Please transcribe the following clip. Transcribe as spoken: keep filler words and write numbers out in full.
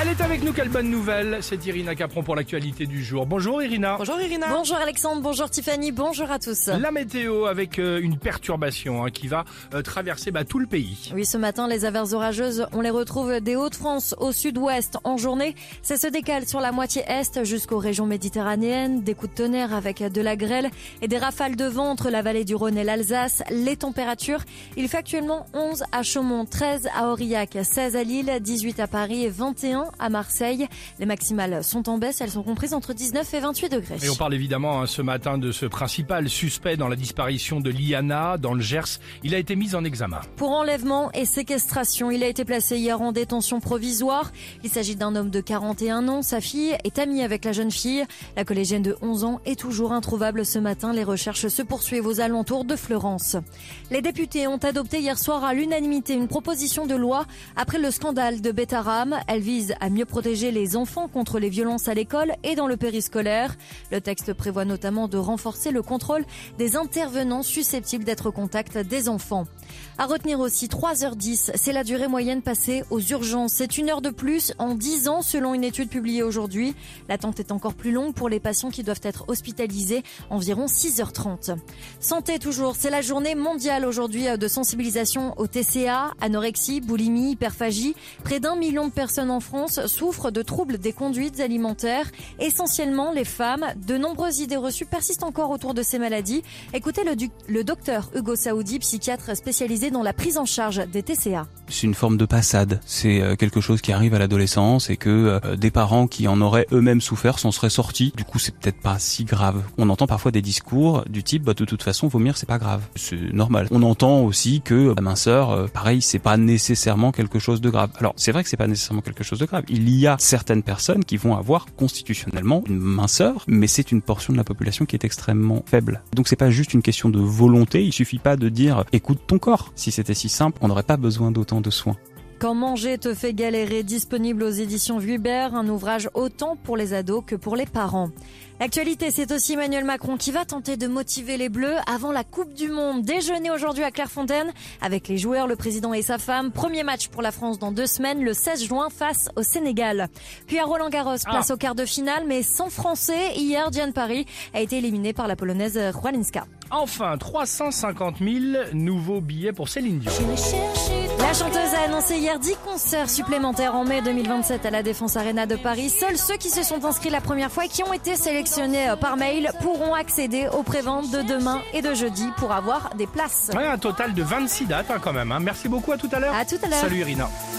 Elle est avec nous, quelle bonne nouvelle. C'est Irina Capron pour l'actualité du jour. Bonjour Irina. Bonjour Irina. Bonjour Alexandre, bonjour Tiffany, bonjour à tous. La météo avec euh, une perturbation hein, qui va euh, traverser bah, tout le pays. Oui, ce matin, les averses orageuses, on les retrouve des Hauts-de-France au sud-ouest en journée. Ça se décale sur la moitié est jusqu'aux régions méditerranéennes. Des coups de tonnerre avec de la grêle et des rafales de vent entre la vallée du Rhône et l'Alsace. Les températures, il fait actuellement onze à Chaumont, treize à Aurillac, seize à Lille, dix-huit à Paris et vingt et un à Marseille. Les maximales sont en baisse, elles sont comprises entre dix-neuf et vingt-huit degrés. Et on parle évidemment hein, ce matin de ce principal suspect dans la disparition de Liana dans le Gers. Il a été mis en examen. Pour enlèvement et séquestration, il a été placé hier en détention provisoire. Il s'agit d'un homme de quarante et un ans. Sa fille est amie avec la jeune fille. La collégienne de onze ans est toujours introuvable ce matin. Les recherches se poursuivent aux alentours de Fleurance. Les députés ont adopté hier soir à l'unanimité une proposition de loi après le scandale de Betaram. Elle vise à mieux protéger les enfants contre les violences à l'école et dans le périscolaire. Le texte prévoit notamment de renforcer le contrôle des intervenants susceptibles d'être au contact des enfants. À retenir aussi trois heures dix, c'est la durée moyenne passée aux urgences. C'est une heure de plus en dix ans selon une étude publiée aujourd'hui. L'attente est encore plus longue pour les patients qui doivent être hospitalisés, environ six heures trente. Santé toujours, c'est la journée mondiale aujourd'hui de sensibilisation au T C A, anorexie, boulimie, hyperphagie. Près d'un million de personnes en France souffrent de troubles des conduites alimentaires, essentiellement les femmes. De nombreuses idées reçues persistent encore autour de ces maladies. Écoutez le, du- le docteur Hugo Saoudi, psychiatre spécialisé dans la prise en charge des T C A. C'est une forme de passade. C'est euh, quelque chose qui arrive à l'adolescence et que euh, des parents qui en auraient eux-mêmes souffert s'en seraient sortis. Du coup, c'est peut-être pas si grave. On entend parfois des discours du type bah, de toute façon vomir c'est pas grave. C'est normal. On entend aussi que la minceur, euh, pareil, c'est pas nécessairement quelque chose de grave. Alors, c'est vrai que c'est pas nécessairement quelque chose de grave. Il y a certaines personnes qui vont avoir constitutionnellement une minceur, mais c'est une portion de la population qui est extrêmement faible. Donc c'est pas juste une question de volonté. Il suffit pas de dire écoute ton corps. Si c'était si simple, on n'aurait pas besoin d'autant de soins. Quand manger te fait galérer, disponible aux éditions Vuibert, un ouvrage autant pour les ados que pour les parents. L'actualité, c'est aussi Emmanuel Macron qui va tenter de motiver les Bleus avant la Coupe du Monde. Déjeuner aujourd'hui à Clairefontaine avec les joueurs, le président et sa femme. Premier match pour la France dans deux semaines, le seize juin face au Sénégal. Puis à Roland-Garros, place ah. au quart de finale, mais sans Français. Hier, Diane Paris a été éliminée par la Polonaise Rwalinska. Enfin, trois cent cinquante mille nouveaux billets pour Céline Dion. La chanteuse a annoncé hier dix concerts supplémentaires en mai deux mille vingt-sept à la Défense Arena de Paris. Seuls ceux qui se sont inscrits la première fois et qui ont été sélectionnés par mail pourront accéder aux préventes de demain et de jeudi pour avoir des places. Ouais, un total de vingt-six dates hein, quand même. Hein. Merci beaucoup, à tout à l'heure. À tout à l'heure. Salut Irina.